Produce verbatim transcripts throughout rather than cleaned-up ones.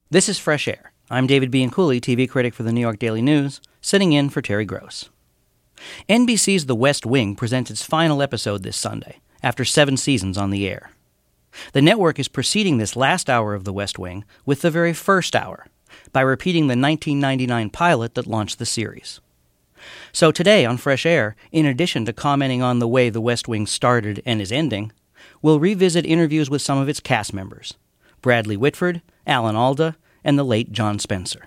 This is Fresh Air. I'm David Bianculli, T V critic for the New York Daily News, sitting in for Terry Gross. N B C's The West Wing presents its final episode this Sunday, after seven seasons on the air. The network is preceding this last hour of The West Wing with the very first hour, by repeating the nineteen ninety-nine pilot that launched the series. So today on Fresh Air, in addition to commenting on the way The West Wing started and is ending, we'll revisit interviews with some of its cast members, Bradley Whitford, Alan Alda, and the late John Spencer.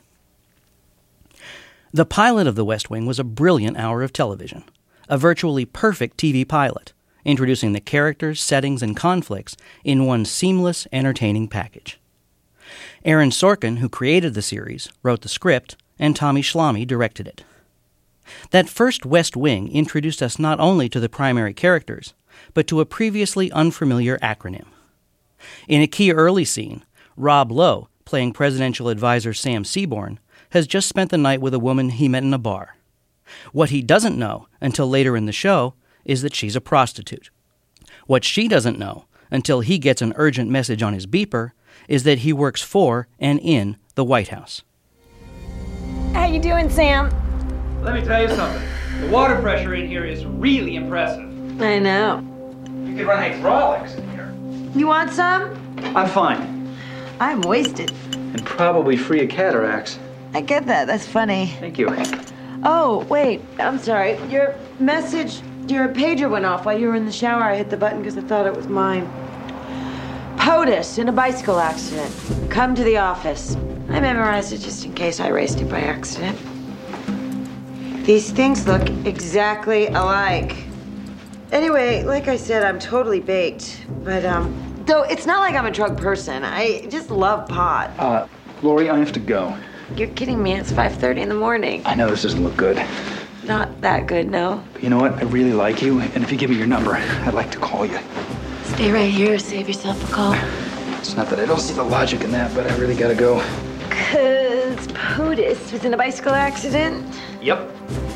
The pilot of The West Wing was a brilliant hour of television, a virtually perfect T V pilot, introducing the characters, settings, and conflicts in one seamless, entertaining package. Aaron Sorkin, who created the series, wrote the script, and Tommy Schlamme directed it. That first West Wing introduced us not only to the primary characters, but to a previously unfamiliar acronym. In a key early scene, Rob Lowe, playing presidential advisor Sam Seaborn, has just spent the night with a woman he met in a bar. What he doesn't know until later in the show is that she's a prostitute. What she doesn't know until he gets an urgent message on his beeper is that he works for and in the White House. How you doing, Sam? Let me tell you something. The water pressure in here is really impressive. I know. You could run hydraulics in here. You want some? I'm fine. I'm wasted. And probably free of cataracts. I get that. That's funny. Thank you. Oh, wait. I'm sorry. Your message, your pager went off while you were in the shower. I hit the button because I thought it was mine. POTUS in a bicycle accident. Come to the office. I memorized it just in case I raced it by accident. These things look exactly alike. Anyway, like I said, I'm totally baked. But, um, though it's not like I'm a drug person. I just love pot. Uh, Lori, I have to go. You're kidding me. It's five thirty in the morning. I know this doesn't look good. Not that good, no. But you know what? I really like you, and if you give me your number, I'd like to call you. Stay right here. Save yourself a call. It's not that I don't see the logic in that, but I really gotta go. Cause POTUS was in a bicycle accident? Yep.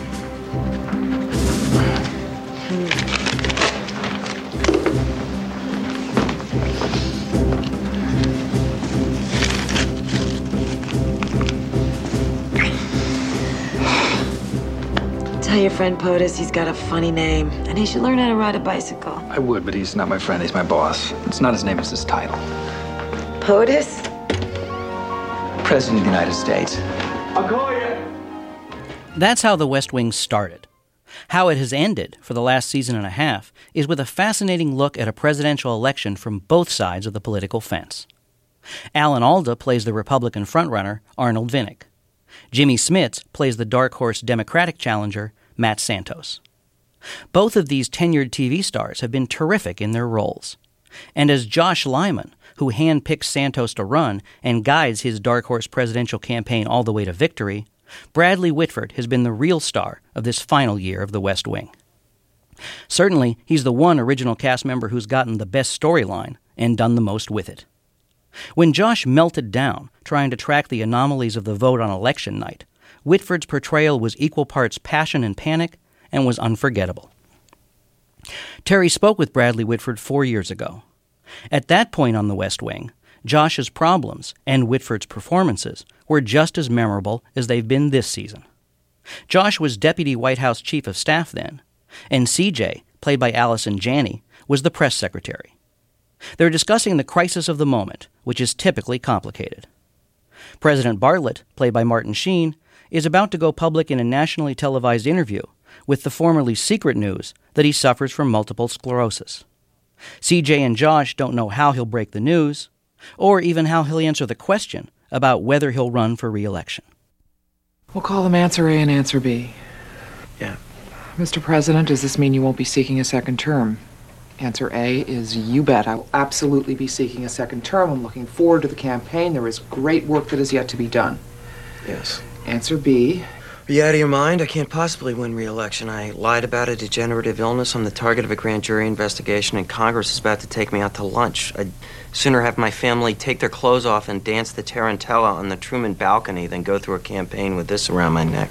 Tell your friend POTUS he's got a funny name, and he should learn how to ride a bicycle. I would, but he's not my friend. He's my boss. It's not his name, it's his title. POTUS? President of the United States. I'll call you. That's how The West Wing started. How it has ended for the last season and a half is with a fascinating look at a presidential election from both sides of the political fence. Alan Alda plays the Republican frontrunner, Arnold Vinnick. Jimmy Smits plays the dark horse Democratic challenger, Matt Santos. Both of these tenured T V stars have been terrific in their roles. And as Josh Lyman, who handpicks Santos to run and guides his dark horse presidential campaign all the way to victory, Bradley Whitford has been the real star of this final year of The West Wing. Certainly, he's the one original cast member who's gotten the best storyline and done the most with it. When Josh melted down trying to track the anomalies of the vote on election night, Whitford's portrayal was equal parts passion and panic and was unforgettable. Terry spoke with Bradley Whitford four years ago. At that point on The West Wing, Josh's problems and Whitford's performances were just as memorable as they've been this season. Josh was Deputy White House Chief of Staff then, and C J, played by Allison Janney, was the press secretary. They're discussing the crisis of the moment, which is typically complicated. President Bartlett, played by Martin Sheen, is about to go public in a nationally televised interview with the formerly secret news that he suffers from multiple sclerosis. C J and Josh don't know how he'll break the news, or even how he'll answer the question about whether he'll run for re-election. We'll call them answer A and answer B. Yeah. Mister President, does this mean you won't be seeking a second term? Answer A is you bet. I will absolutely be seeking a second term. I'm looking forward to the campaign. There is great work that is yet to be done. Yes. Answer B. Are you out of your mind? I can't possibly win re-election. I lied about a degenerative illness. I'm the target of a grand jury investigation, and Congress is about to take me out to lunch. I'd sooner have my family take their clothes off and dance the tarantella on the Truman balcony than go through a campaign with this around my neck.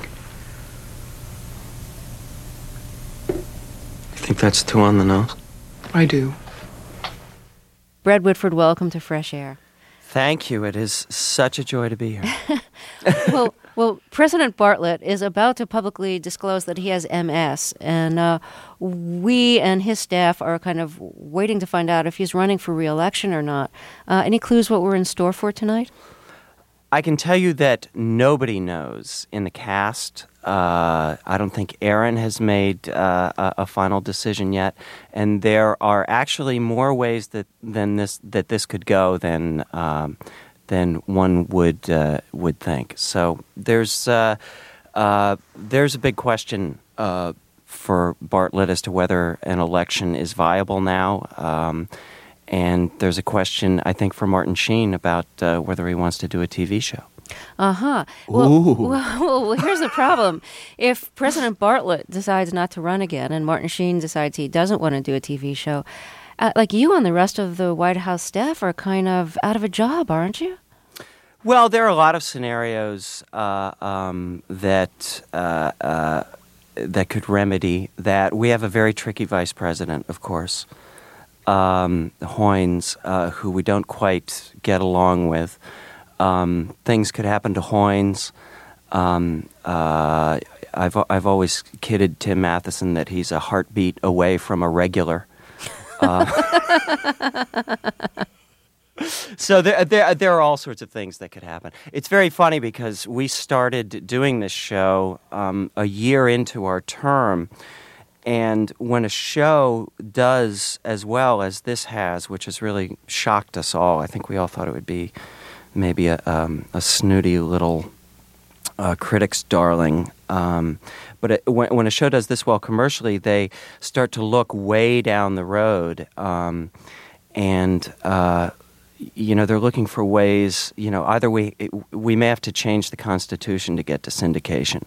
You think that's too on the nose? I do. Brad Whitford, welcome to Fresh Air. Thank you. It is such a joy to be here. well, well, President Bartlet is about to publicly disclose that he has M S, and uh, we and his staff are kind of waiting to find out if he's running for re-election or not. Uh, any clues what we're in store for tonight? I can tell you that nobody knows in the cast. Uh, I don't think Aaron has made uh, a, a final decision yet, and there are actually more ways that than this that this could go than um, than one would uh, would think. So there's uh, uh, there's a big question uh, for Bartlet as to whether an election is viable now. Um, And there's a question, I think, for Martin Sheen about uh, whether he wants to do a T V show. Uh-huh. Well, well, well, here's the problem. If President Bartlet decides not to run again and Martin Sheen decides he doesn't want to do a T V show, uh, like you and the rest of the White House staff are kind of out of a job, aren't you? Well, there are a lot of scenarios uh, um, that uh, uh, that could remedy that. We have a very tricky vice president, of course. Um, Hoynes, uh, who we don't quite get along with. Um, things could happen to Hoynes. Um, uh, I've I've always kidded Tim Matheson that he's a heartbeat away from a regular. Uh, so there, there there are all sorts of things that could happen. It's very funny because we started doing this show um, a year into our term. And when a show does as well as this has, which has really shocked us all, I think we all thought it would be maybe a, um, a snooty little uh, critic's darling. Um, but it, when, when a show does this well commercially, they start to look way down the road. Um, and, uh, you know, they're looking for ways, you know, either we, it, we may have to change the Constitution to get to syndication.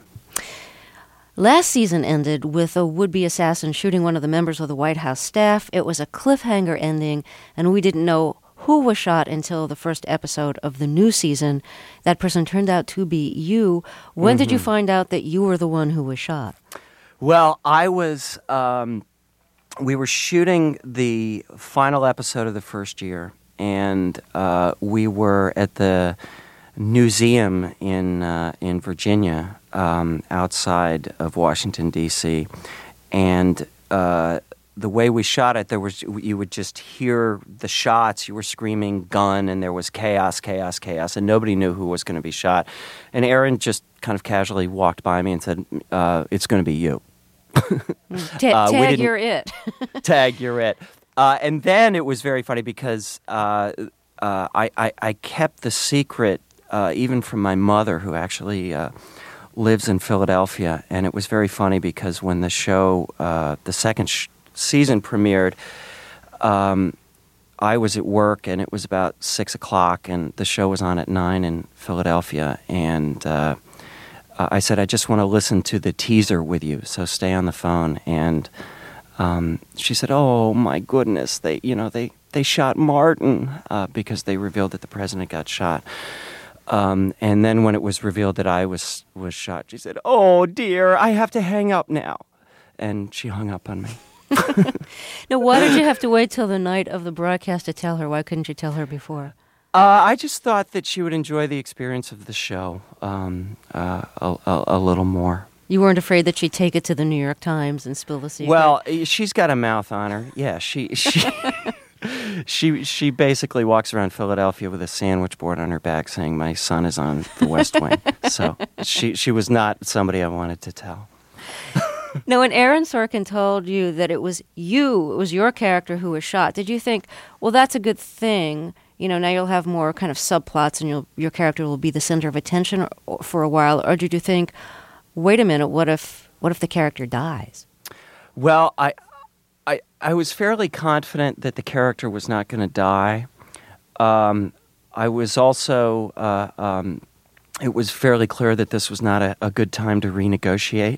Last season ended with a would-be assassin shooting one of the members of the White House staff. It was a cliffhanger ending, and we didn't know who was shot until the first episode of the new season. That person turned out to be you. When mm-hmm. did you find out that you were the one who was shot? Well, I was... Um, we were shooting the final episode of the first year, and uh, we were at the museum in uh, in Virginia, um, outside of Washington, D C, and uh, the way we shot it, there was you would just hear the shots. You were screaming gun, and there was chaos, chaos, chaos, and nobody knew who was going to be shot. And Aaron just kind of casually walked by me and said, uh, "It's going to be you." Ta- uh, tag, you're it. Tag, you're it. Uh, and then it was very funny because uh, uh, I, I I kept the secret. Uh, even from my mother, who actually uh, lives in Philadelphia. And it was very funny because when the show, uh, the second sh- season premiered, um, I was at work and it was about six o'clock and the show was on at nine in Philadelphia. And uh, I said, I just want to listen to the teaser with you, so stay on the phone. And um, she said, oh my goodness, they, you know, they, they shot Martin uh, because they revealed that the president got shot. Um, and then when it was revealed that I was was shot, she said, oh, dear, I have to hang up now. And she hung up on me. Now, why did you have to wait till the night of the broadcast to tell her? Why couldn't you tell her before? Uh, I just thought that she would enjoy the experience of the show um, uh, a, a, a little more. You weren't afraid that she'd take it to the New York Times and spill the secret? Well, she's got a mouth on her. Yeah, she... she She she basically walks around Philadelphia with a sandwich board on her back saying, my son is on the West Wing. So she, she was not somebody I wanted to tell. Now, when Aaron Sorkin told you that it was you, it was your character who was shot, did you think, well, that's a good thing? You know, now you'll have more kind of subplots and you'll, your character will be the center of attention for a while. Or did you think, wait a minute, what if what if the character dies? Well, I... I, I was fairly confident that the character was not going to die. Um, I was also, uh, um, it was fairly clear that this was not a, a good time to renegotiate.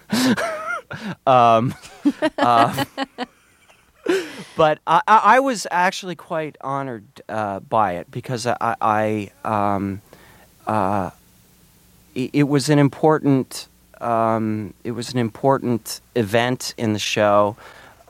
um, uh, but I, I was actually quite honored uh, by it because I, I um, uh, it, it was an important, um, it was an important event in the show.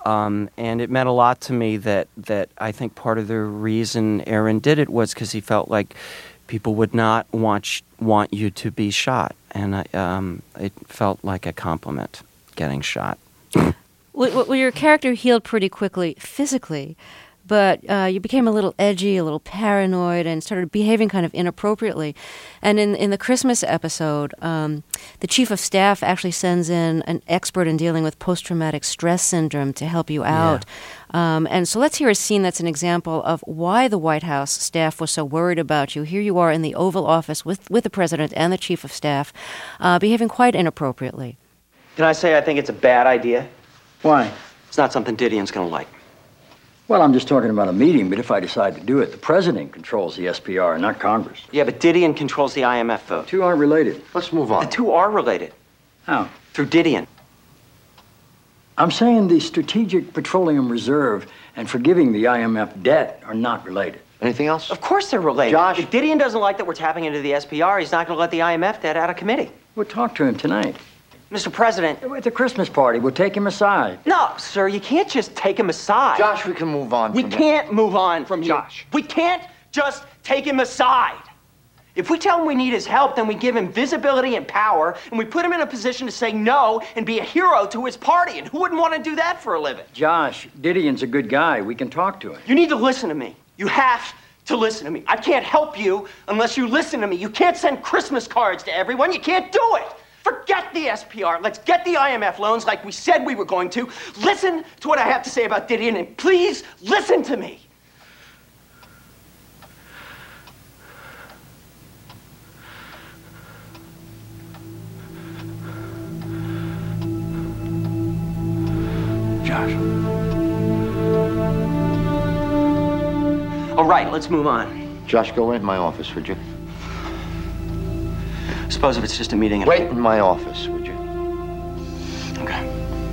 Um, and it meant a lot to me that, that I think part of the reason Aaron did it was because he felt like people would not want sh- want you to be shot. And I, um, it felt like a compliment, getting shot. Well, well, your character healed pretty quickly physically, but uh, you became a little edgy, a little paranoid, and started behaving kind of inappropriately. And in in the Christmas episode, um, the chief of staff actually sends in an expert in dealing with post-traumatic stress syndrome to help you out. Yeah. Um, and so let's hear a scene that's an example of why the White House staff was so worried about you. Here you are in the Oval Office with, with the president and the chief of staff, uh, behaving quite inappropriately. Can I say I think it's a bad idea? Why? It's not something Didion's going to like. Well, I'm just talking about a meeting, but if I decide to do it, the president controls the S P R, not Congress. Yeah, but Didion controls the I M F vote. Two aren't related. Let's move on. The two are related. How? Through Didion. I'm saying the Strategic Petroleum Reserve and forgiving the I M F debt are not related. Anything else? Of course they're related. Josh? If Didion doesn't like that we're tapping into the S P R, he's not going to let the I M F debt out of committee. We'll talk to him tonight. Mister President. At the Christmas party, we'll take him aside. No, sir, you can't just take him aside. Josh, we can move on We from can't him. move on from Josh. you. We can't just take him aside. If we tell him we need his help, then we give him visibility and power, and we put him in a position to say no and be a hero to his party. And who wouldn't want to do that for a living? Josh, Didion's a good guy. We can talk to him. You need to listen to me. You have to listen to me. I can't help you unless you listen to me. You can't send Christmas cards to everyone. You can't do it. Forget the S P R. Let's get the I M F loans like we said we were going to. Listen to what I have to say about Didion, and please listen to me. Josh. All right, let's move on. Josh, go in my office, would you? Suppose if it's just a meeting. And Wait in my office, would you? Okay.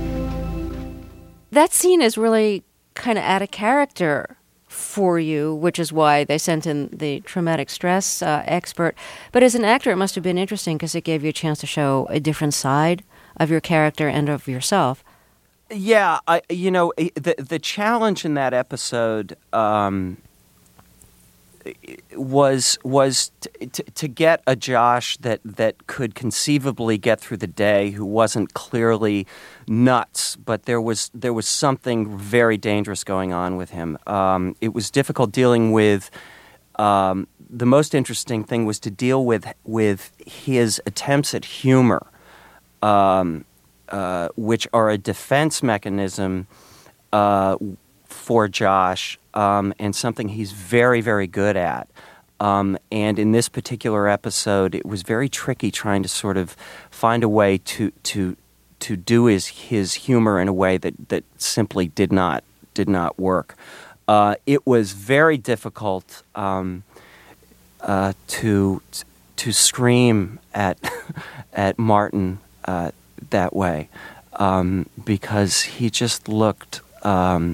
That scene is really kind of out of character for you, which is why they sent in the traumatic stress uh, expert. But as an actor, it must have been interesting because it gave you a chance to show a different side of your character and of yourself. Yeah, I, you know, the the challenge in that episode um, was was t- t- to get a Josh that, that could conceivably get through the day, who wasn't clearly nuts, but there was there was something very dangerous going on with him. Um, it was difficult dealing with. Um, the most interesting thing was to deal with with his attempts at humor. Um, Uh, which are a defense mechanism uh, for Josh um, and something he's very, very good at. Um, and in this particular episode, it was very tricky trying to sort of find a way to to to do his his humor in a way that, that simply did not did not work. Uh, it was very difficult um, uh, to to scream at at Martin. Uh, that way um, because he just looked um,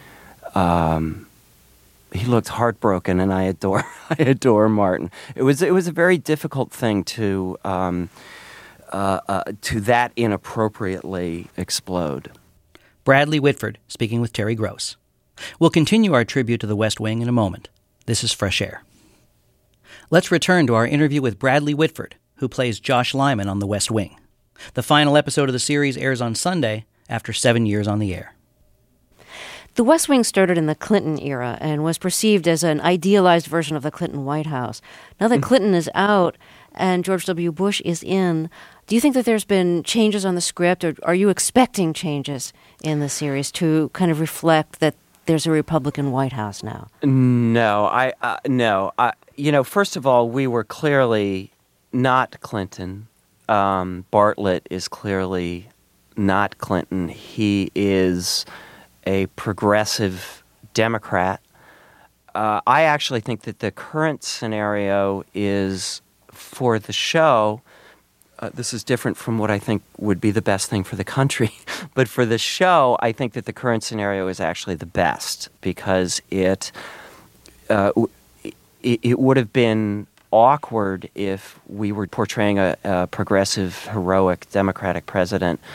um, he looked heartbroken, and I adore I adore Martin. It was it was a very difficult thing to um, uh, uh, to that inappropriately explode. Bradley Whitford speaking with Terry Gross. We'll continue our tribute to the West Wing in a moment. This is Fresh Air. Let's return to our interview with Bradley Whitford, who plays Josh Lyman on the West Wing. The final episode of the series airs on Sunday after seven years on the air. The West Wing started in the Clinton era and was perceived as an idealized version of the Clinton White House. Now that Clinton is out and George W. Bush is in, do you think that there's been changes on the script, or are you expecting changes in the series to kind of reflect that there's a Republican White House now? No, I uh, no. I, you know, first of all, we were clearly not Clinton. Um, Bartlett is clearly not Clinton. He is a progressive Democrat. Uh, I actually think that the current scenario is, for the show, uh, this is different from what I think would be the best thing for the country, but for the show, I think that the current scenario is actually the best, because it uh, it, it would have been awkward if we were portraying a, a progressive, heroic Democratic president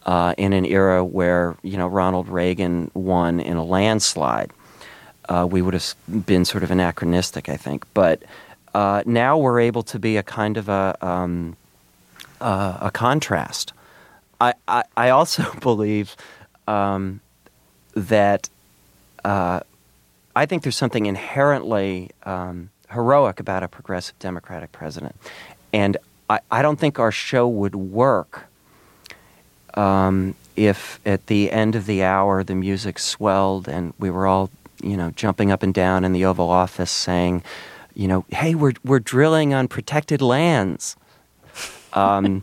uh, in an era where, you know, Ronald Reagan won in a landslide. Uh, we would have been sort of anachronistic, I think. But uh, now we're able to be a kind of a um, uh, a contrast. I, I, I also believe um, that uh, I think there's something inherently um, heroic about a progressive Democratic president. And I, I don't think our show would work um, if at the end of the hour the music swelled and we were all, you know, jumping up and down in the Oval Office saying, you know, hey, we're we're drilling on protected lands. Um,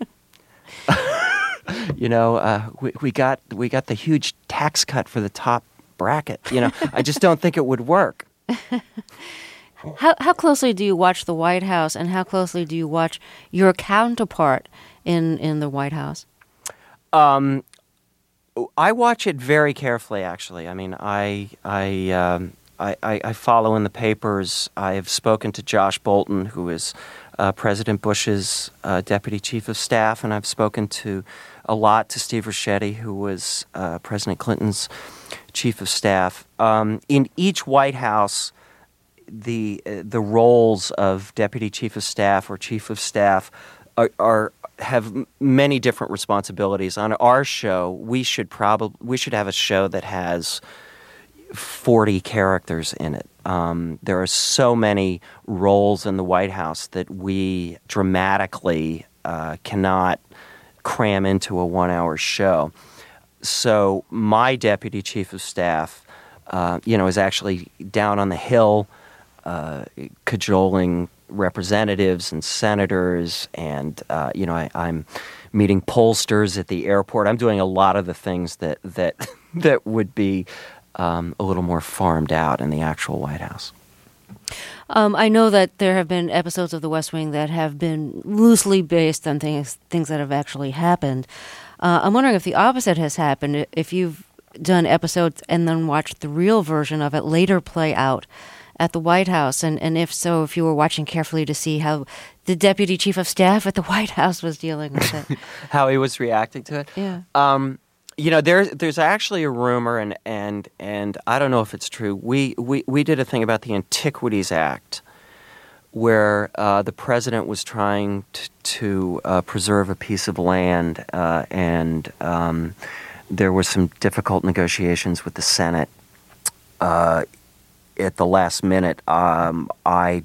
you know, uh, we we got we got the huge tax cut for the top bracket. You know, I just don't think it would work. How how closely do you watch the White House, and how closely do you watch your counterpart in in the White House? Um, I watch it very carefully. Actually, I mean, I I, um, I I I follow in the papers. I have spoken to Josh Bolten, who is uh, President Bush's uh, deputy chief of staff, and I've spoken to a lot to Steve Ricchetti, who was uh, President Clinton's chief of staff. Um, in each White House, the uh, the roles of deputy chief of staff or chief of staff are, are have many different responsibilities. On our show, we should probably we should have a show that has forty characters in it. Um, there are so many roles in the White House that we dramatically uh, cannot cram into a one-hour show. So my deputy chief of staff, uh, you know, is actually down on the Hill, uh, cajoling representatives and senators, and uh, you know, I, I'm meeting pollsters at the airport. I'm doing a lot of the things that that that would be um, a little more farmed out in the actual White House. Um, I know that there have been episodes of The West Wing that have been loosely based on things things that have actually happened. Uh, I'm wondering if the opposite has happened, if you've done episodes and then watched the real version of it later play out at the White House, and, and if so, if you were watching carefully to see how the deputy chief of staff at the White House was dealing with it. How he was reacting to it? Yeah. Um, you know, there's there's actually a rumor, and and and I don't know if it's true. We we, we did a thing about the Antiquities Act, where uh, the president was trying t- to uh, preserve a piece of land, uh, and um, there were some difficult negotiations with the Senate. Uh, at the last minute, um, I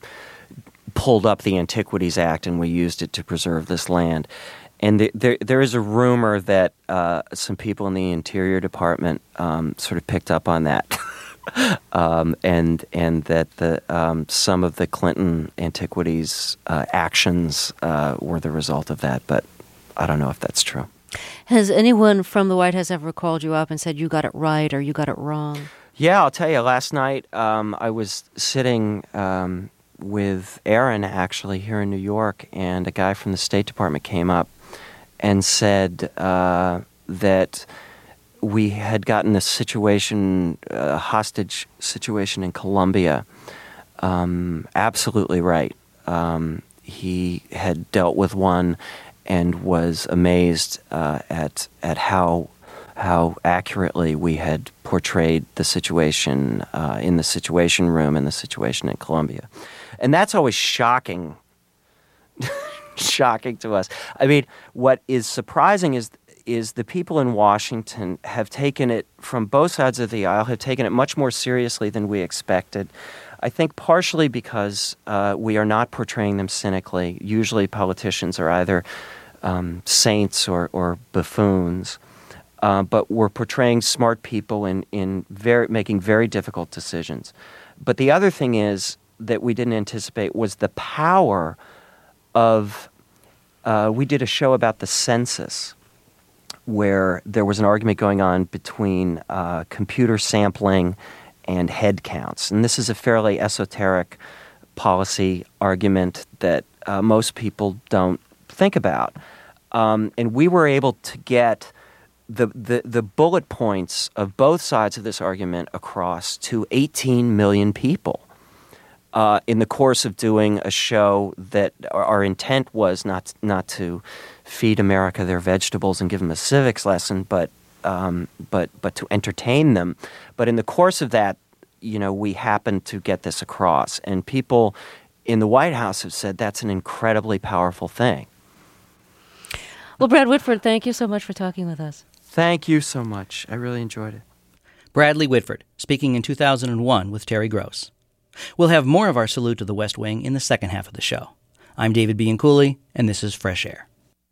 pulled up the Antiquities Act, and we used it to preserve this land. And the, there, there is a rumor that uh, some people in the Interior Department um, sort of picked up on that, um, and and that the um, some of the Clinton antiquities uh, actions uh, were the result of that. But I don't know if that's true. Has anyone from the White House ever called you up and said you got it right or you got it wrong? Yeah, I'll tell you. Last night um, I was sitting um, with Aaron, actually, here in New York, and a guy from the State Department came up and said uh, that we had gotten a situation, a hostage situation in Colombia. Um, absolutely right. Um, he had dealt with one and was amazed uh, at at how how accurately we had portrayed the situation uh, in the Situation Room and the situation in Colombia. And that's always shocking. Shocking to us. I mean, what is surprising is is the people in Washington have taken it, from both sides of the aisle, have taken it much more seriously than we expected. I think partially because uh, we are not portraying them cynically. Usually politicians are either um, saints or, or buffoons, uh, but we're portraying smart people in, in very, making very difficult decisions. But the other thing is that we didn't anticipate was the power of, uh, we did a show about the census where there was an argument going on between uh, computer sampling and head counts. And this is a fairly esoteric policy argument that uh, most people don't think about. Um, and we were able to get the, the, the bullet points of both sides of this argument across to eighteen million people. uh, in the course of doing a show that our, our intent was not not to feed America their vegetables and give them a civics lesson, but um, but but to entertain them. But in the course of that, you know, we happened to get this across, and people in the White House have said that's an incredibly powerful thing. Well, Brad Whitford, thank you so much for talking with us. Thank you so much. I really enjoyed it. Bradley Whitford, speaking in two thousand one with Terry Gross. We'll have more of our salute to the West Wing in the second half of the show. I'm David Bianculli, and this is Fresh Air.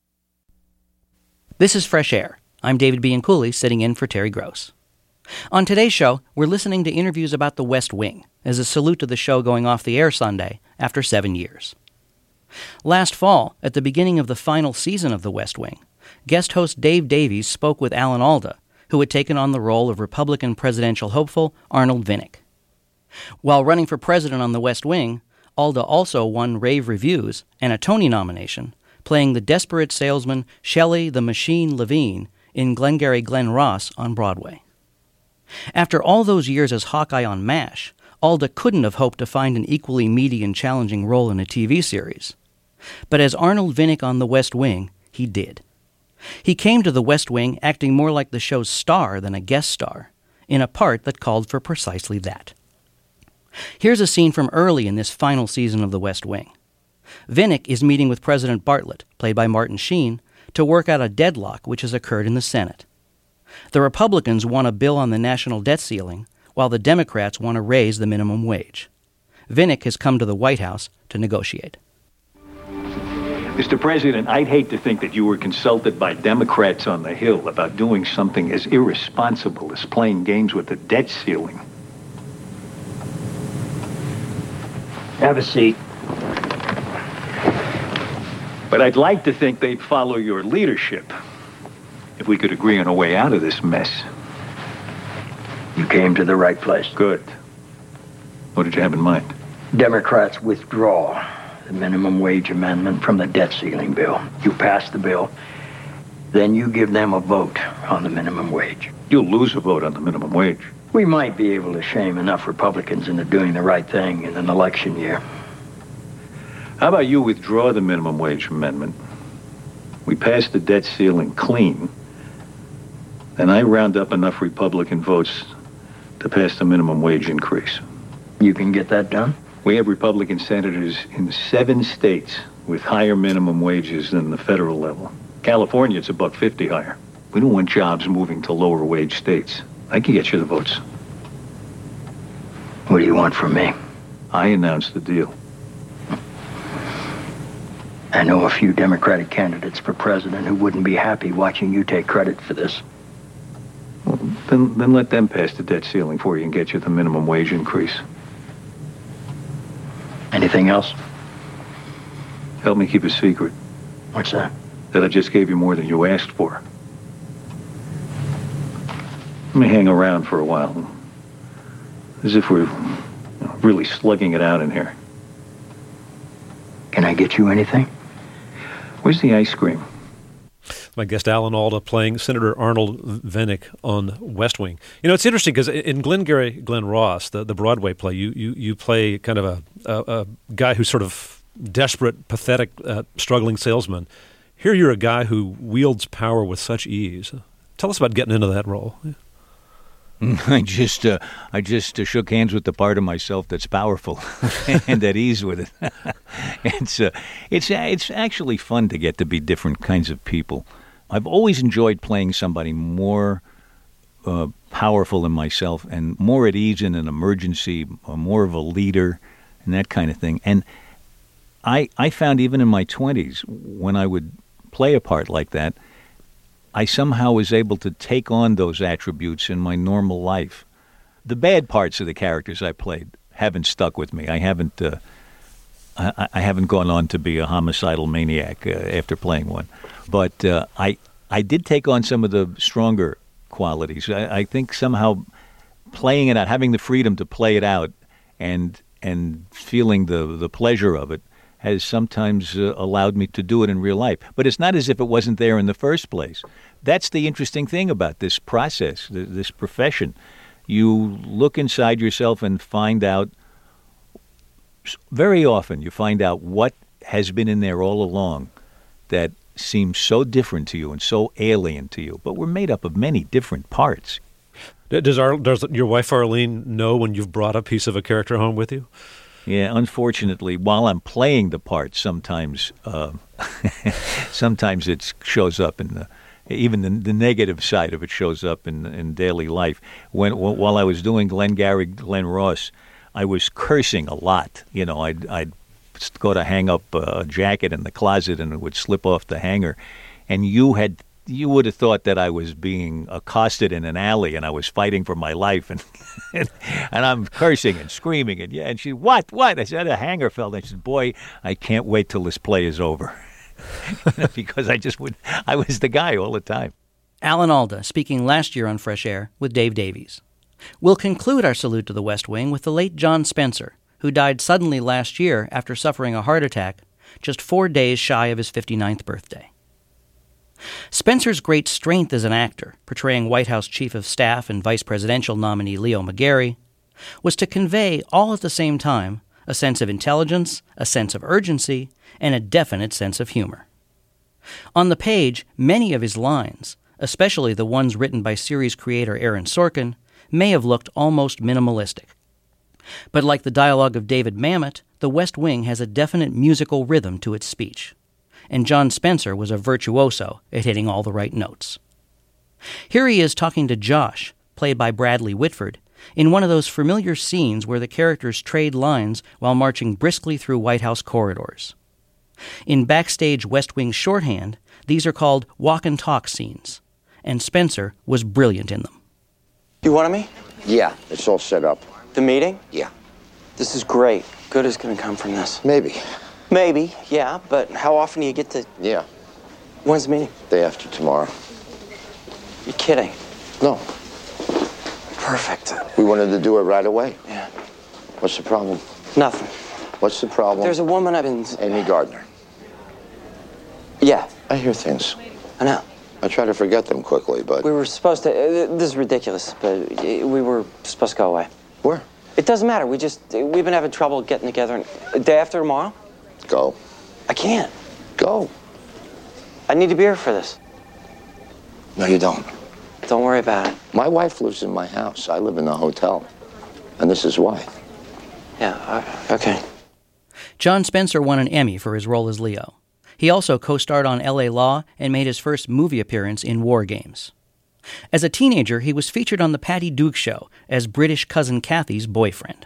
This is Fresh Air. I'm David Bianculli, sitting in for Terry Gross. On today's show, we're listening to interviews about the West Wing as a salute to the show going off the air Sunday after seven years. Last fall, at the beginning of the final season of the West Wing, guest host Dave Davies spoke with Alan Alda, who had taken on the role of Republican presidential hopeful Arnold Vinnick. While running for president on the West Wing, Alda also won rave reviews and a Tony nomination, playing the desperate salesman Shelley the Machine Levine in Glengarry Glen Ross on Broadway. After all those years as Hawkeye on MASH, Alda couldn't have hoped to find an equally meaty and challenging role in a T V series. But as Arnold Vinnick on the West Wing, he did. He came to the West Wing acting more like the show's star than a guest star, in a part that called for precisely that. Here's a scene from early in this final season of the West Wing. Vinnick is meeting with President Bartlett, played by Martin Sheen, to work out a deadlock which has occurred in the Senate. The Republicans want a bill on the national debt ceiling, while the Democrats want to raise the minimum wage. Vinnick has come to the White House to negotiate. Mister President, I'd hate to think that you were consulted by Democrats on the Hill about doing something as irresponsible as playing games with the debt ceiling. Have a seat. But I'd like to think they'd follow your leadership if we could agree on a way out of this mess. You came to the right place. Good. What did you have in mind? Democrats withdraw the minimum wage amendment from the debt ceiling bill. You pass the bill, then you give them a vote on the minimum wage. You'll lose a vote on the minimum wage. We might be able to shame enough Republicans into doing the right thing in an election year. How about you withdraw the minimum wage amendment? We pass the debt ceiling clean, and I round up enough Republican votes to pass the minimum wage increase. You can get that done? We have Republican senators in seven states with higher minimum wages than the federal level. California, it's a buck fifty higher. We don't want jobs moving to lower wage states. I can get you the votes. What do you want from me? I announced the deal. I know a few Democratic candidates for president who wouldn't be happy watching you take credit for this. Well, then, then let them pass the debt ceiling for you and get you the minimum wage increase. Anything else? Help me keep a secret. What's that? That I just gave you more than you asked for. Let me hang around for a while. As if we're you know, really slugging it out in here. Can I get you anything? Where's the ice cream? My guest Alan Alda playing Senator Arnold Vinnick on West Wing. You know, it's interesting because in Glengarry Glen Ross, the, the Broadway play, you, you, you play kind of a, a, a guy who's sort of desperate, pathetic, uh, struggling salesman. Here you're a guy who wields power with such ease. Tell us about getting into that role. I just uh, I just uh, shook hands with the part of myself that's powerful and at ease with it. it's uh, it's it's actually fun to get to be different kinds of people. I've always enjoyed playing somebody more uh, powerful than myself and more at ease in an emergency, uh, more of a leader and that kind of thing. And I I found even in my twenties when I would play a part like that, I somehow was able to take on those attributes in my normal life. The bad parts of the characters I played haven't stuck with me. I haven't uh, I, I haven't gone on to be a homicidal maniac uh, after playing one. But uh, I I did take on some of the stronger qualities. I, I think somehow playing it out, having the freedom to play it out and and feeling the, the pleasure of it has sometimes uh, allowed me to do it in real life. But it's not as if it wasn't there in the first place. That's the interesting thing about this process, th- this profession. You look inside yourself and find out very often you find out what has been in there all along that seems so different to you and so alien to you, but we're made up of many different parts. Does, our, does your wife Arlene know when you've brought a piece of a character home with you? Yeah, unfortunately, while I'm playing the part, sometimes uh, sometimes it shows up in the, even the, the negative side of it shows up in in daily life. When while I was doing Glengarry Glen Ross, I was cursing a lot. You know, I'd I'd go to hang up a jacket in the closet and it would slip off the hanger, and you had. You would have thought that I was being accosted in an alley and I was fighting for my life, and and, and I'm cursing and screaming, and yeah, and she, what, what? I said, a hanger fell. And she said, boy, I can't wait till this play is over. Because I just would, I was the guy all the time. Alan Alda speaking last year on Fresh Air with Dave Davies. We'll conclude our salute to the West Wing with the late John Spencer, who died suddenly last year after suffering a heart attack just four days shy of his fifty-ninth birthday. Spencer's great strength as an actor, portraying White House Chief of Staff and Vice Presidential nominee Leo McGarry, was to convey all at the same time a sense of intelligence, a sense of urgency, and a definite sense of humor. On the page, many of his lines, especially the ones written by series creator Aaron Sorkin, may have looked almost minimalistic. But like the dialogue of David Mamet, The West Wing has a definite musical rhythm to its speech. And John Spencer was a virtuoso at hitting all the right notes. Here he is talking to Josh, played by Bradley Whitford, in one of those familiar scenes where the characters trade lines while marching briskly through White House corridors. In backstage West Wing shorthand, these are called walk and talk scenes, and Spencer was brilliant in them. You wanted me? Yeah, it's all set up. The meeting? Yeah. This is great. Good is going to come from this. Maybe. Maybe, yeah, but how often do you get to... Yeah. When's the meeting? Day after tomorrow. You're kidding. No. Perfect. We wanted to do it right away. Yeah. What's the problem? Nothing. What's the problem? There's a woman I've been... Amy Gardner. Yeah. I hear things. I know. I try to forget them quickly, but... We were supposed to... Uh, this is ridiculous, but we were supposed to go away. Where? It doesn't matter. We just... We've been having trouble getting together. And, uh, day after tomorrow? Go. I can't. Go. I need to be here for this. No, you don't. Don't worry about it. My wife lives in my house. I live in the hotel. And this is why. Yeah, uh, okay. John Spencer won an Emmy for his role as Leo. He also co-starred on L A Law and made his first movie appearance in War Games. As a teenager, he was featured on The Patty Duke Show as British cousin Kathy's boyfriend.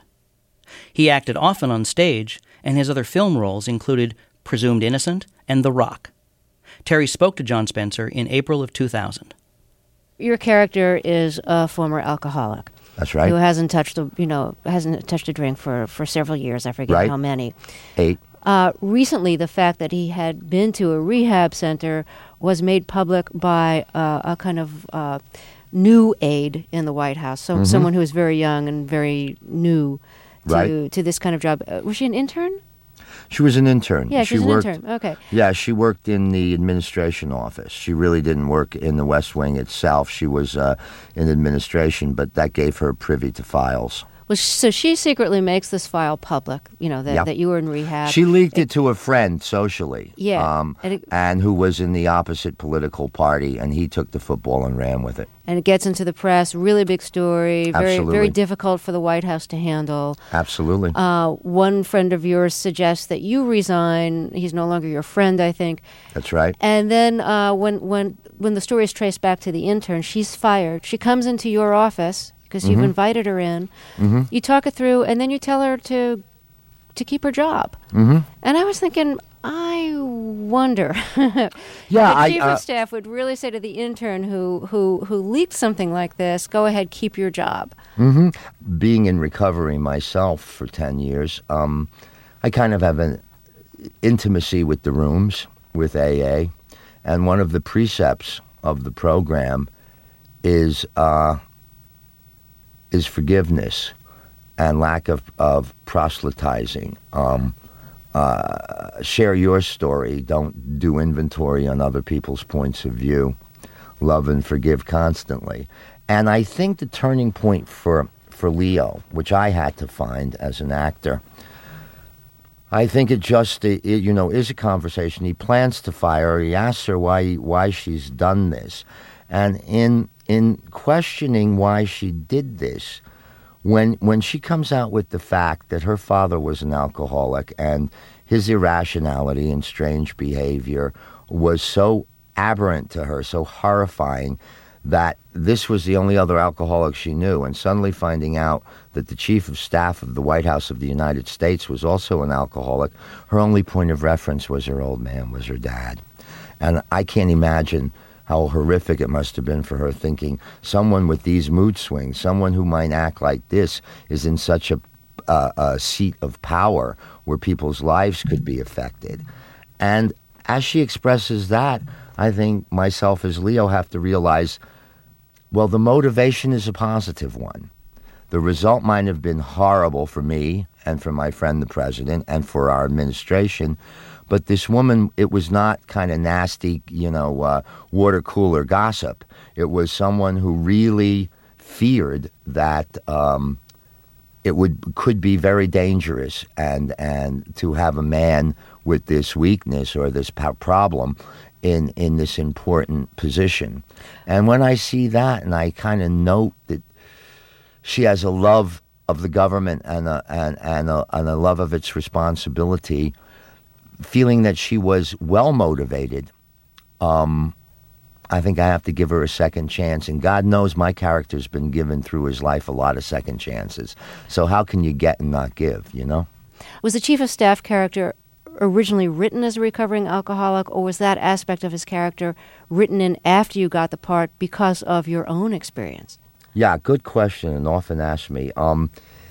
He acted often on stage, and his other film roles included Presumed Innocent and The Rock. Terry spoke to John Spencer in April of two thousand. Your character is a former alcoholic. That's right. Who hasn't touched a, you know, hasn't touched a drink for, for several years. I forget right. how many. Eight. Uh, recently, the fact that he had been to a rehab center was made public by uh, a kind of uh, new aide in the White House, so Mm-hmm. someone who is very young and very new to Right. to this kind of job. Uh, was she an intern? She was an intern. Yeah, she was worked, an intern. Okay. Yeah, she worked in the administration office. She really didn't work in the West Wing itself. She was uh, in administration, but that gave her privy to files. Well, so she secretly makes this file public, you know, that, Yep. that you were in rehab. She leaked it, it to a friend socially. Yeah. Um, and, it, and who was in the opposite political party, and he took the football and ran with it. And it gets into the press, really big story, very Absolutely. very difficult for the White House to handle. Absolutely. Uh, one friend of yours suggests that you resign. He's no longer your friend, I think. That's right. And then uh, when, when, when the story is traced back to the intern, she's fired. She comes into your office because Mm-hmm. you've invited her in. Mm-hmm. You talk it through, and then you tell her to to keep her job. Mm-hmm. And I was thinking, I wonder Yeah, if the I, chief uh, of staff would really say to the intern who, who, who leaked something like this, go ahead, keep your job. Mm-hmm. Being in recovery myself for ten years, um, I kind of have an intimacy with the rooms, with A A. And one of the precepts of the program is uh, is forgiveness and lack of, of proselytizing. Um, uh, share your story. Don't do inventory on other people's points of view. Love and forgive constantly. And I think the turning point for, for Leo, which I had to find as an actor, I think it just, it, you know, is a conversation. He plans to fire her. He asks her why why she's done this. And in in questioning why she did this, when when she comes out with the fact that her father was an alcoholic and his irrationality and strange behavior was so aberrant to her, so horrifying, that this was the only other alcoholic she knew, and suddenly finding out that the chief of staff of the White House of the United States was also an alcoholic, her only point of reference was her old man, was her dad. And I can't imagine how horrific it must have been for her, thinking someone with these mood swings, someone who might act like this, is in such a, uh, a seat of power where people's lives could be affected. And as she expresses that, I think myself as Leo have to realize, well, the motivation is a positive one. The result might have been horrible for me and for my friend the president and for our administration, but this woman, it was not kind of nasty, you know, uh, water cooler gossip. It was someone who really feared that um, it would could be very dangerous, and and to have a man with this weakness or this po- problem in in this important position. And when I see that, and I kind of note that she has a love of the government and a, and and a, and a love of its responsibility, feeling that she was well motivated, um, I think I have to give her a second chance. And God knows my character's been given through his life a lot of second chances. So how can you get and not give, you know? Was the chief of staff character originally written as a recovering alcoholic, or was that aspect of his character written in after you got the part because of your own experience? Yeah, good question, and often asked me. Um,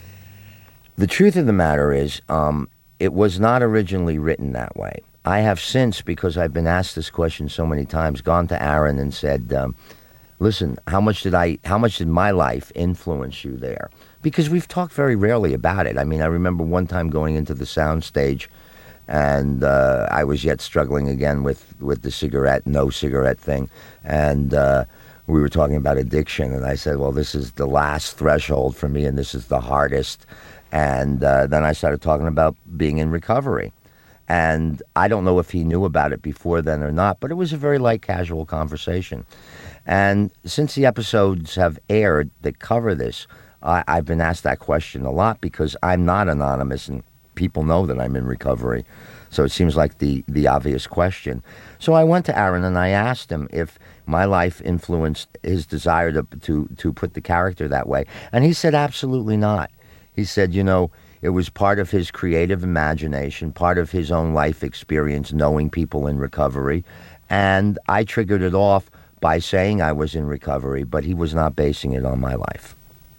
the truth of the matter is, um, it was not originally written that way. I have since, because I've been asked this question so many times, gone to Aaron and said, um, listen, how much did I, how much did my life influence you there? Because we've talked very rarely about it. I mean, I remember one time going into the soundstage, and uh, I was yet struggling again with, with the cigarette, no cigarette thing, and uh, we were talking about addiction, and I said, well, this is the last threshold for me, and this is the hardest. And uh, then I started talking about being in recovery. And I don't know if he knew about it before then or not, but it was a very light, casual conversation. And since the episodes have aired that cover this, I, I've been asked that question a lot because I'm not anonymous and people know that I'm in recovery. So it seems like the, the obvious question. So I went to Aaron and I asked him if my life influenced his desire to, to, to put the character that way. And he said, absolutely not. He said, you know, it was part of his creative imagination, part of his own life experience, knowing people in recovery. And I triggered it off by saying I was in recovery, but he was not basing it on my life.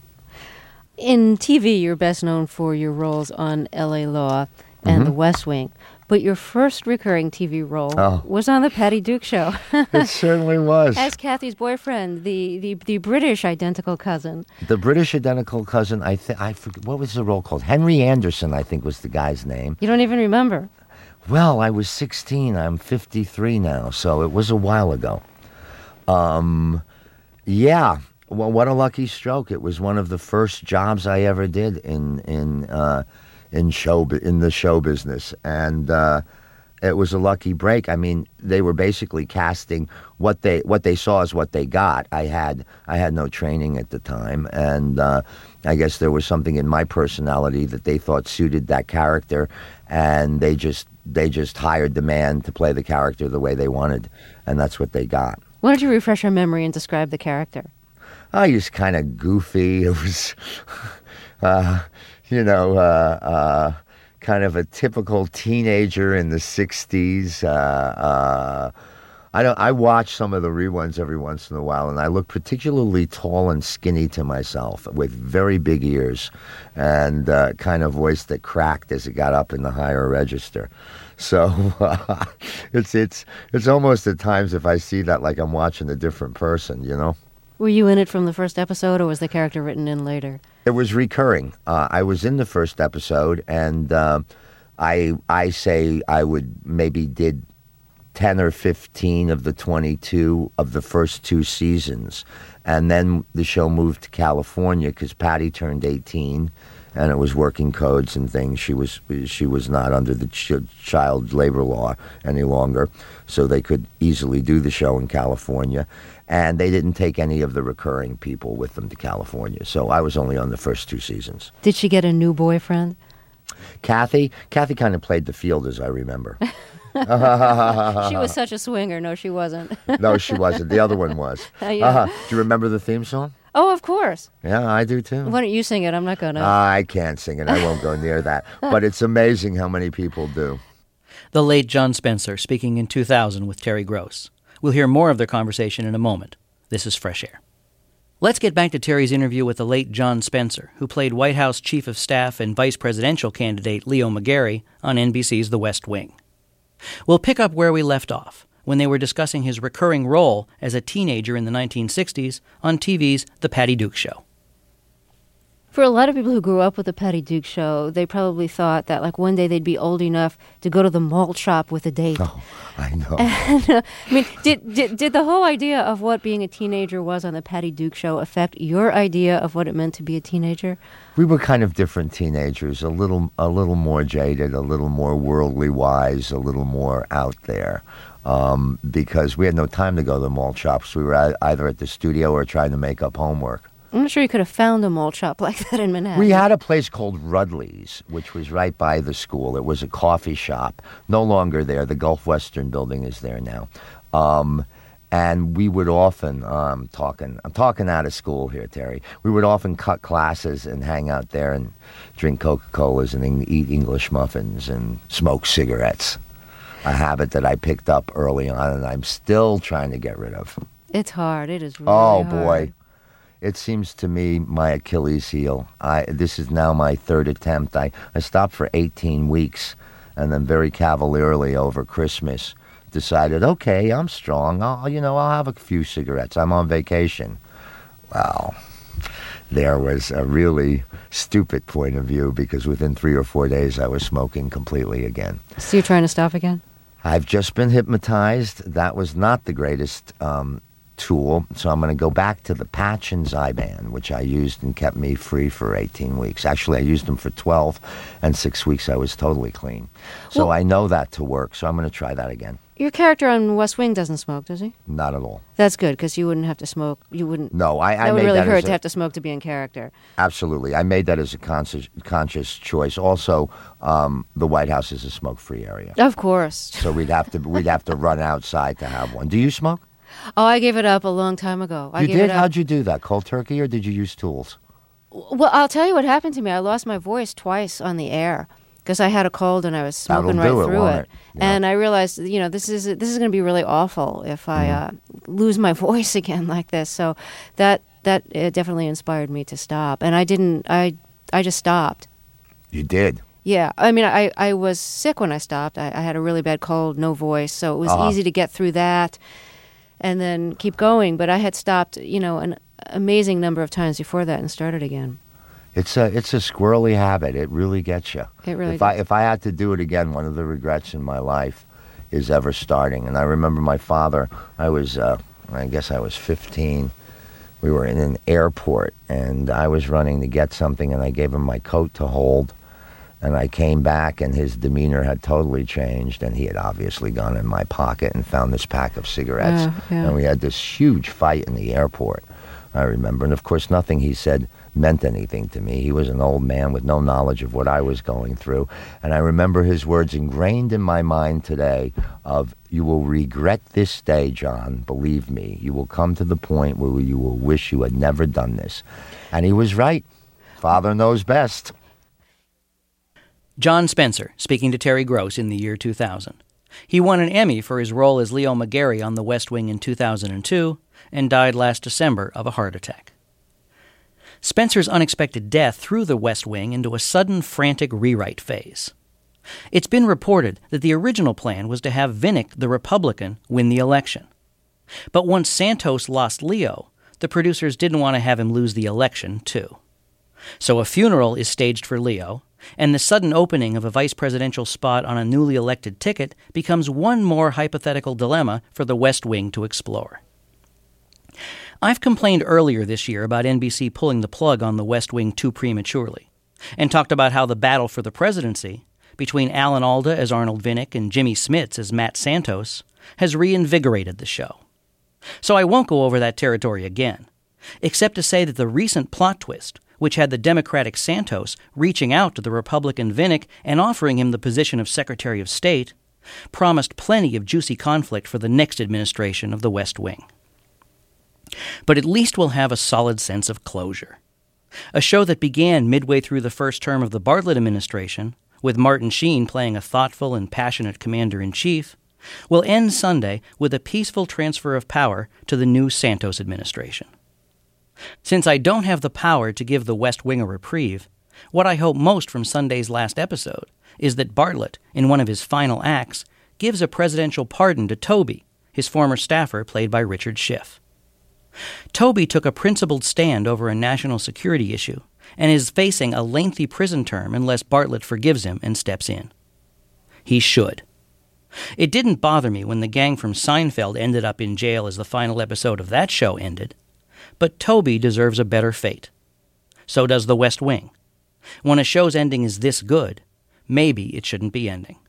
In T V, you're best known for your roles on L A Law and Mhm. The West Wing. But your first recurring T V role Oh. was on The Patty Duke Show. It certainly was. As Kathy's boyfriend, the, the, the British identical cousin. The British identical cousin, I think, I forget, what was the role called? Henry Anderson, I think, was the guy's name. You don't even remember. Well, I was sixteen. I'm fifty-three now, so it was a while ago. Um, yeah. Well, what a lucky stroke! It was one of the first jobs I ever did in in uh, in show in the show business, and uh, it was a lucky break. I mean, they were basically casting what they what they saw is what they got. I had I had no training at the time, and uh, I guess there was something in my personality that they thought suited that character, and they just they just hired the man to play the character the way they wanted, and that's what they got. Why don't you refresh our memory and describe the character? I was kind of goofy. It was, uh, you know, uh, uh, kind of a typical teenager in the sixties. Uh, uh, I don't. I watch some of the reruns every once in a while, and I look particularly tall and skinny to myself, with very big ears, and uh, kind of voice that cracked as it got up in the higher register. So uh, it's it's it's almost at times, if I see that, like I'm watching a different person, you know. Were you in it from the first episode, or was the character written in later? It was recurring. Uh, I was in the first episode, and uh, I I say I would maybe did ten or fifteen of the twenty-two of the first two seasons, and then the show moved to California because Patty turned eighteen, and it was working codes and things. She was she was not under the ch- child labor law any longer, so they could easily do the show in California. And they didn't take any of the recurring people with them to California. So I was only on the first two seasons. Did she get a new boyfriend? Kathy? Kathy kind of played the field, as I remember. She was such a swinger. No, she wasn't. No, she wasn't. The other one was. Uh, yeah. uh-huh. Do you remember the theme song? Oh, of course. Yeah, I do too. Why don't you sing it? I'm not going to. Uh, I can't sing it. I won't go near that. But it's amazing how many people do. The late John Spencer speaking in two thousand with Terry Gross. We'll hear more of their conversation in a moment. This is Fresh Air. Let's get back to Terry's interview with the late John Spencer, who played White House Chief of Staff and vice presidential candidate Leo McGarry on N B C's The West Wing. We'll pick up where we left off, when they were discussing his recurring role as a teenager in the nineteen sixties on T V's The Patty Duke Show. For a lot of people who grew up with the Patty Duke Show, they probably thought that like one day they'd be old enough to go to the malt shop with a date. Oh, I know. And, uh, I mean, did, did did the whole idea of what being a teenager was on the Patty Duke Show affect your idea of what it meant to be a teenager? We were kind of different teenagers, a little a little more jaded, a little more worldly wise, a little more out there. Um, because we had no time to go to the malt shops. We were either at the studio or trying to make up homework. I'm not sure you could have found a malt shop like that in Manhattan. We had a place called Rudley's, which was right by the school. It was a coffee shop. No longer there. The Gulf Western building is there now. Um, and we would often, um, talking, I'm talking out of school here, Terry. We would often cut classes and hang out there and drink Coca-Colas and eat English muffins and smoke cigarettes. A habit that I picked up early on and I'm still trying to get rid of. It's hard. It is really Oh, hard. boy. It seems to me my Achilles heel. I This is now my third attempt. I, I stopped for eighteen weeks and then very cavalierly over Christmas decided, okay, I'm strong. I'll, you know, I'll have a few cigarettes. I'm on vacation. Well, there was a really stupid point of view because within three or four days I was smoking completely again. So you're trying to stop again? I've just been hypnotized. That was not the greatest um, tool, so I'm going to go back to the patch and Zyban, which I used and kept me free for eighteen weeks. Actually, I used them for twelve, and six weeks I was totally clean. So Well- I know that to work, so I'm going to try that again. Your character on West Wing doesn't smoke, does he? Not at all. That's good, because you wouldn't have to smoke. You wouldn't. No, I, I that would made really that hurt as to a- have to smoke to be in character. Absolutely. I made that as a conscious, conscious choice. Also, um, the White House is a smoke-free area. Of course. So we'd have to we'd have to run outside to have one. Do you smoke? Oh, I gave it up a long time ago. I You gave did? It up. How'd you do that? Cold turkey, or did you use tools? Well, I'll tell you what happened to me. I lost my voice twice on the air because I had a cold and I was smoking That'll do right it, through won't it. it? Yeah. And I realized, you know, this is this is going to be really awful if I uh, lose my voice again like this. So that that uh, definitely inspired me to stop. And I didn't. I I just stopped. You did. Yeah, I mean, I, I was sick when I stopped. I, I had a really bad cold, no voice, so it was Uh-huh. easy to get through that and then keep going. But I had stopped, you know, an amazing number of times before that and started again. It's a it's a squirrely habit. It really gets you. It really If I does. if I had to do it again, one of the regrets in my life is ever starting. And I remember my father. I was uh, I guess I was fifteen. We were in an airport, and I was running to get something, and I gave him my coat to hold. And I came back, and his demeanor had totally changed, and he had obviously gone in my pocket and found this pack of cigarettes. Yeah, yeah. And we had this huge fight in the airport, I remember. And, of course, nothing he said meant anything to me. He was an old man with no knowledge of what I was going through. And I remember his words ingrained in my mind today of, "You will regret this day, John, believe me. You will come to the point where you will wish you had never done this." And he was right. Father knows best. John Spencer, speaking to Terry Gross in the year two thousand. He won an Emmy for his role as Leo McGarry on The West Wing in two thousand two and died last December of a heart attack. Spencer's unexpected death threw The West Wing into a sudden frantic rewrite phase. It's been reported that the original plan was to have Vinnick, the Republican, win the election. But once Santos lost Leo, the producers didn't want to have him lose the election, too. So a funeral is staged for Leo, and the sudden opening of a vice presidential spot on a newly elected ticket becomes one more hypothetical dilemma for the West Wing to explore. I've complained earlier this year about N B C pulling the plug on the West Wing too prematurely. and talked about how the battle for the presidency between Alan Alda as Arnold Vinnick and Jimmy Smits as Matt Santos has reinvigorated the show. So I won't go over that territory again, except to say that the recent plot twist, which had the Democratic Santos reaching out to the Republican Vinnick and offering him the position of Secretary of State, promised plenty of juicy conflict for the next administration of the West Wing. But at least we'll have a solid sense of closure. A show that began midway through the first term of the Bartlett administration, with Martin Sheen playing a thoughtful and passionate commander-in-chief, will end Sunday with a peaceful transfer of power to the new Santos administration. Since I don't have the power to give the West Wing a reprieve, what I hope most from Sunday's last episode is that Bartlett, in one of his final acts, gives a presidential pardon to Toby, his former staffer played by Richard Schiff. Toby took a principled stand over a national security issue and is facing a lengthy prison term unless Bartlett forgives him and steps in. He should. It didn't bother me when the gang from Seinfeld ended up in jail as the final episode of that show ended, but Toby deserves a better fate. So does the West Wing. When a show's ending is this good, maybe it shouldn't be ending.